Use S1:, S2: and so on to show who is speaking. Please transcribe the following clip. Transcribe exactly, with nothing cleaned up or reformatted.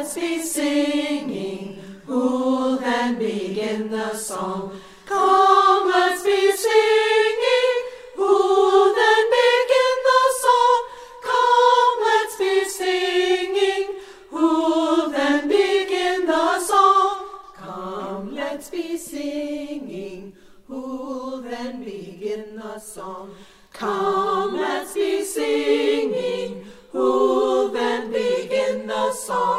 S1: let's be singing. Who'll then begin the song? Come, let's be singing. Who'll then begin the song? Come, let's be singing. Who'll then begin the song? Come, let's be singing. Who'll then begin the song? Come, let's be singing. Who'll then begin the song?